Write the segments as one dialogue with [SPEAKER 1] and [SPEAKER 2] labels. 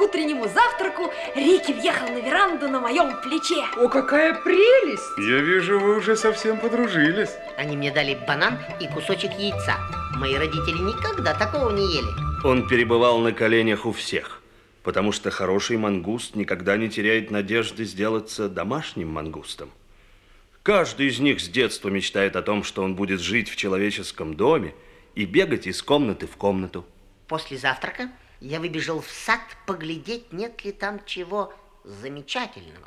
[SPEAKER 1] утреннему завтраку Рики въехал на веранду на моем плече.
[SPEAKER 2] О, какая прелесть!
[SPEAKER 3] Я вижу, вы уже совсем подружились.
[SPEAKER 4] Они мне дали банан и кусочек яйца. Мои родители никогда такого не ели.
[SPEAKER 5] Он перебывал на коленях у всех, потому что хороший мангуст никогда не теряет надежды сделаться домашним мангустом. Каждый из них с детства мечтает о том, что он будет жить в человеческом доме и бегать из комнаты в комнату.
[SPEAKER 4] После завтрака я выбежал в сад поглядеть, нет ли там чего замечательного.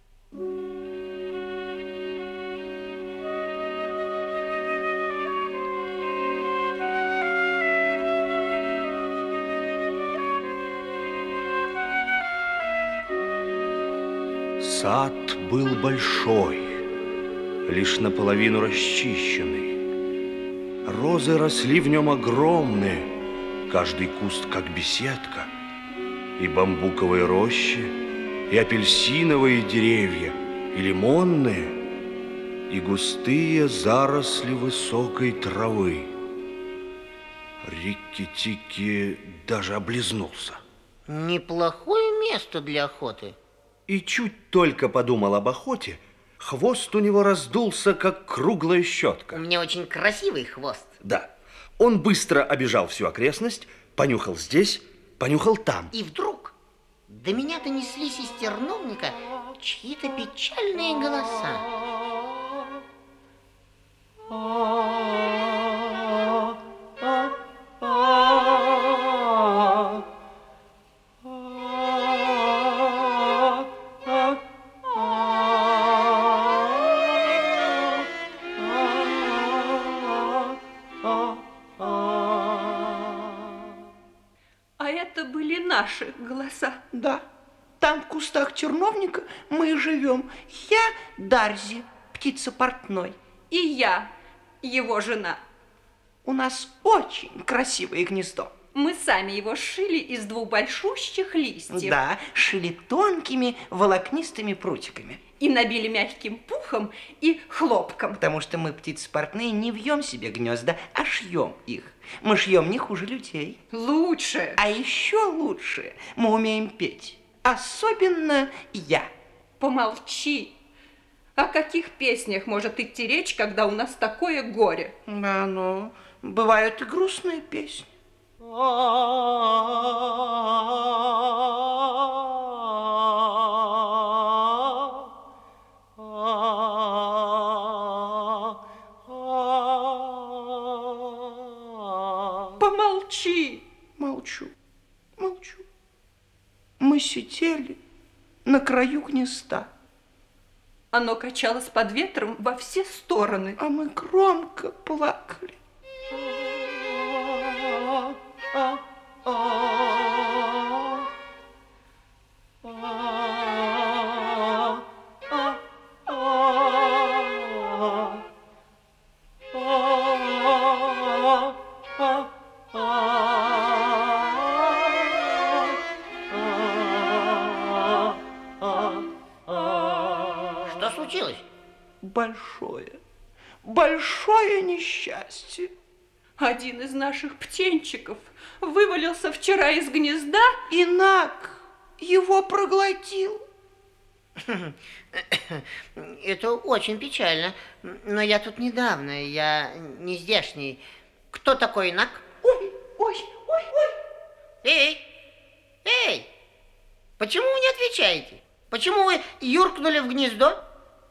[SPEAKER 5] Сад был большой, лишь наполовину расчищенный. Розы росли в нем огромные, каждый куст как беседка, и бамбуковые рощи, и апельсиновые деревья, и лимонные, и густые заросли высокой травы. Рикки-Тикки даже облизнулся.
[SPEAKER 4] Неплохое место для охоты.
[SPEAKER 5] И чуть только подумал об охоте, хвост у него раздулся, как круглая щетка.
[SPEAKER 4] У меня очень красивый хвост.
[SPEAKER 5] Да. Он быстро обежал всю окрестность, понюхал здесь, понюхал там.
[SPEAKER 4] И вдруг до меня донеслись из терновника чьи-то печальные голоса.
[SPEAKER 1] А это были наши голоса.
[SPEAKER 2] Да, там в кустах терновника мы и живем. Я Дарзи, птица портной.
[SPEAKER 1] И я, его жена.
[SPEAKER 2] У нас очень красивое гнездо.
[SPEAKER 1] Мы сами его сшили из двух большущих листьев.
[SPEAKER 2] Да, шили тонкими волокнистыми прутиками.
[SPEAKER 1] И набили мягким пухом и хлопком.
[SPEAKER 2] Потому что мы, птицы портные, не вьем себе гнезда, а шьем их. Мы шьем не хуже людей.
[SPEAKER 1] Лучше.
[SPEAKER 2] А еще лучше мы умеем петь. Особенно я.
[SPEAKER 1] Помолчи. О каких песнях может идти речь, когда у нас такое горе?
[SPEAKER 2] Да, ну, бывают и грустные песни.
[SPEAKER 1] Помолчи.
[SPEAKER 2] Молчу, молчу. Мы сидели на краю гнезда.
[SPEAKER 1] Оно качалось под ветром во все стороны.
[SPEAKER 2] А мы громко плакали.
[SPEAKER 4] Что случилось?
[SPEAKER 2] Большое несчастье.
[SPEAKER 1] Один из наших птенчиков вывалился вчера из гнезда.
[SPEAKER 2] И Наг его проглотил.
[SPEAKER 4] Это очень печально. Но я тут недавно, я не здешний. Кто такой Наг?
[SPEAKER 2] Ой.
[SPEAKER 4] Эй! Эй! Почему вы не отвечаете? Почему вы юркнули в гнездо?